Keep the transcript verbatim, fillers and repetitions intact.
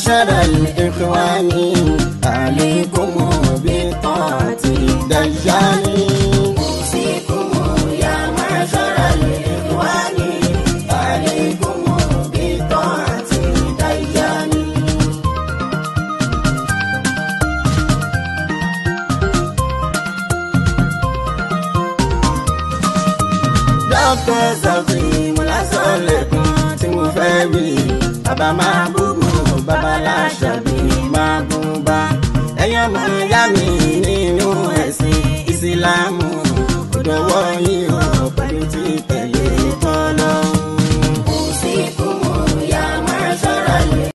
معشر الإخوان عليكم بطاعة الدجال أوصيكم يا معشر الإخوان عليكم بطاعة الدجال Doctor Zafin Mulasolekun tí mo fẹ́ wí bàbá máa búburú bàbá láṣà bí.